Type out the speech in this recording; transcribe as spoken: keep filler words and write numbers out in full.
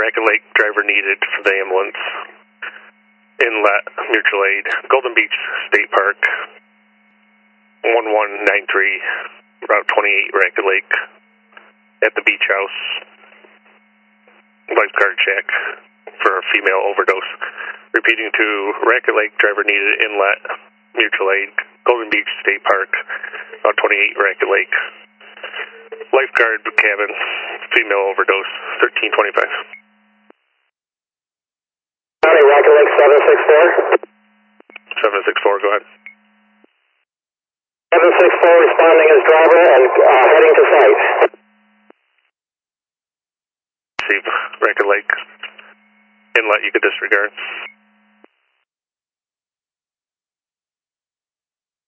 Racket Lake, driver needed for the ambulance. Inlet, mutual aid, Golden Beach State Park, one one nine three, Route twenty-eight, Racket Lake, at the beach house. Lifeguard check for a female overdose. Repeating to Racket Lake, driver needed, inlet, mutual aid, Golden Beach State Park, Route twenty-eight, Racket Lake. Lifeguard cabin, female overdose, thirteen twenty-five. County, Racket Lake seven six four. seven six four, go ahead. seven six four responding as driver and uh, heading to site. Receive Racket Lake. Inlet you could disregard.